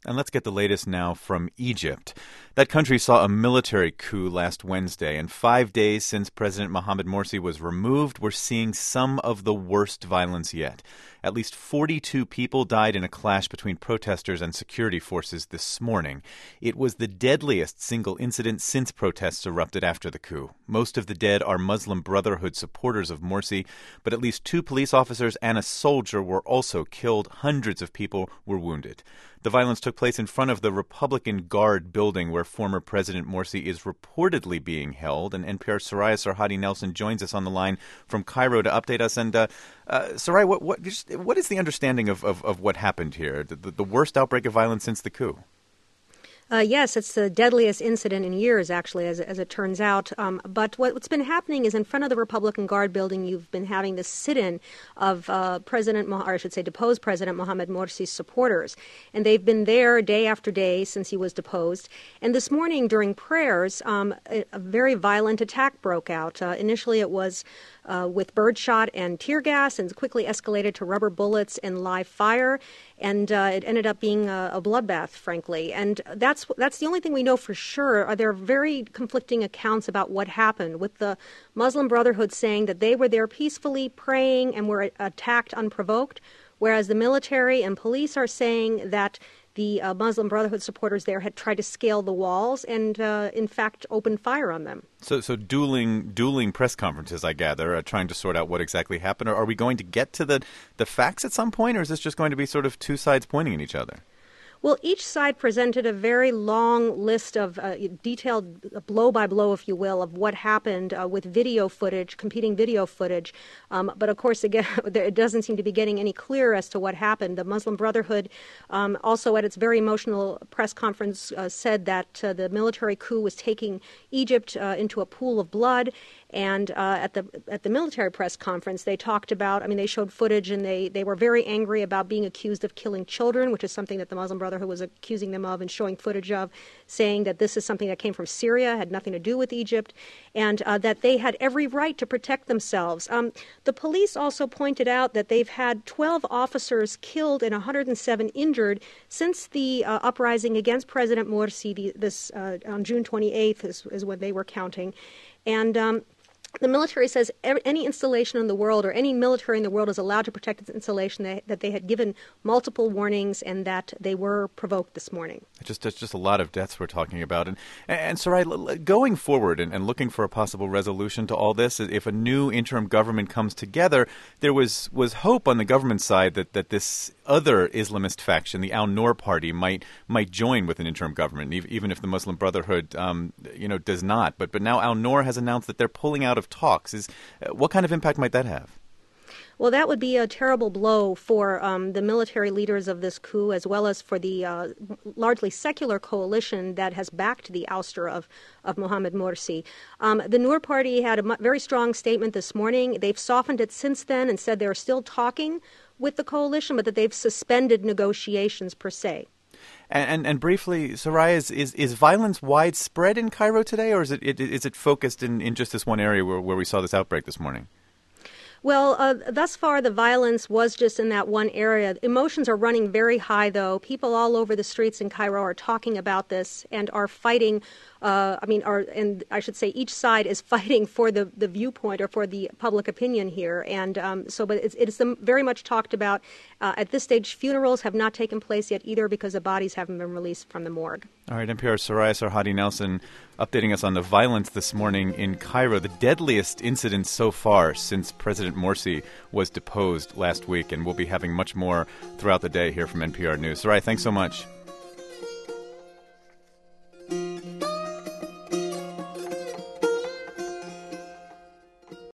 And let's get the latest now from Egypt. That country saw a military coup last Wednesday, and 5 days since President Mohamed Morsi was removed, we're seeing some of the worst violence yet. At least 42 people died in a clash between protesters and security forces this morning. It was the deadliest single incident since protests erupted after the coup. Most of the dead are Muslim Brotherhood supporters of Morsi, but at least 2 police officers and a soldier were also killed. Hundreds of people were wounded. The violence took place in front of the Republican Guard building where former President Morsi is reportedly being held. And NPR's Soraya Sarhadi Nelson joins us on the line from Cairo to update us. And Soraya, what is the understanding of what happened here? The worst outbreak of violence since the coup? Yes, it's the deadliest incident in years, actually, as it turns out. But what's been happening is in front of the Republican Guard building, you've been having this sit-in of deposed President Mohamed Morsi's supporters. And they've been there day after day since he was deposed. And this morning during prayers, a very violent attack broke out. Initially, it was with birdshot and tear gas, and quickly escalated to rubber bullets and live fire. And it ended up being a bloodbath, frankly. And that's the only thing we know for sure. There are very conflicting accounts about what happened, with the Muslim Brotherhood saying that they were there peacefully praying and were attacked unprovoked, whereas the military and police are saying that the Muslim Brotherhood supporters there had tried to scale the walls and, in fact, opened fire on them. So dueling press conferences, I gather, trying to sort out what exactly happened. Or are we going to get to the facts at some point, or is this just going to be sort of two sides pointing at each other? Well, each side presented a very long list of detailed blow-by-blow, if you will, of what happened with video footage, competing video footage. But, of course, again, it doesn't seem to be getting any clearer as to what happened. The Muslim Brotherhood also at its very emotional press conference said that the military coup was taking Egypt into a pool of blood. And at the military press conference, they talked about, they showed footage, and they were very angry about being accused of killing children, which is something that the Muslim Brotherhood was accusing them of and showing footage of, saying that this is something that came from Syria, had nothing to do with Egypt, and that they had every right to protect themselves. The police also pointed out that they've had 12 officers killed and 107 injured since the uprising against President Morsi on June 28th is when they were counting. And the military says any installation in the world or any military in the world is allowed to protect its installation, that they had given multiple warnings and that they were provoked this morning. It's just a lot of deaths we're talking about. And Soraya, going forward and looking for a possible resolution to all this, if a new interim government comes together, there was hope on the government side that this other Islamist faction, the Al-Noor party, might join with an interim government, even if the Muslim Brotherhood does not. But now Al-Noor has announced that they're pulling out of talks. What kind of impact might that have? Well, that would be a terrible blow for the military leaders of this coup, as well as for the largely secular coalition that has backed the ouster of Mohamed Morsi. The Noor party had a very strong statement this morning. They've softened it since then and said they're still talking with the coalition, but that they've suspended negotiations per se. And briefly, Soraya, is violence widespread in Cairo today, or is it focused in just this one area where we saw this outbreak this morning? Well, thus far, the violence was just in that one area. Emotions are running very high, though. People all over the streets in Cairo are talking about this and are fighting. And I should say each side is fighting for the viewpoint or for the public opinion here. And but it's very much talked about. At this stage, funerals have not taken place yet either because the bodies haven't been released from the morgue. All right, NPR's Soraya Sarhadi Nelson updating us on the violence this morning in Cairo, the deadliest incident so far since President Morsi was deposed last week. And we'll be having much more throughout the day here from NPR News. Soraya, thanks so much.